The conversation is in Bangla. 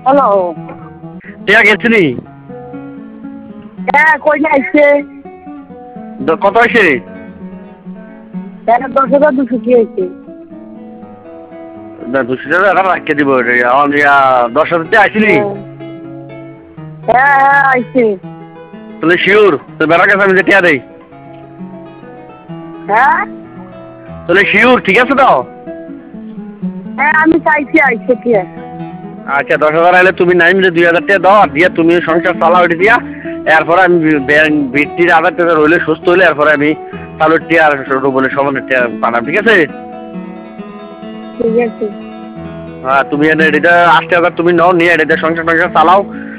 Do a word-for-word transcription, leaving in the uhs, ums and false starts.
হ্যালো। টিয়া গেছিনি? হ্যাঁ, কই আইছে? কত হয়েছে? হ্যাঁ, দশ হাজার দুশো কি হয়েছে? দুশো টাকা এখন রাখতে দিব। দশ হাজার টাকা আইসিনি? হ্যাঁ হ্যাঁ আইছে। তাহলে শিওর তো বেড়া গেছে আমি যে টিয়া দেই। হ্যাঁ তাহলে শিওর ঠিক আছে তো? হ্যাঁ আমি চাইছি আইছে কি। আচ্ছা দশ হাজার আইলে তুমি নাই মিলে দুই হাজার টাকা দাও, আর দিয়ে তুমি সংসার চালা ওইটা দিয়া। এরপরে আমি বৃত্তির আধার টাকা রইলে সুস্থ হইলে এরপরে আমি চালুর টিয়া আর বলে সমানের টিয়া পাঠাম, ঠিক আছে? ঠিক আছে। হ্যাঁ তুমি এটা আশি হাজার তুমি নাও, নিয়ে এটা সংসার টংসার চালাও।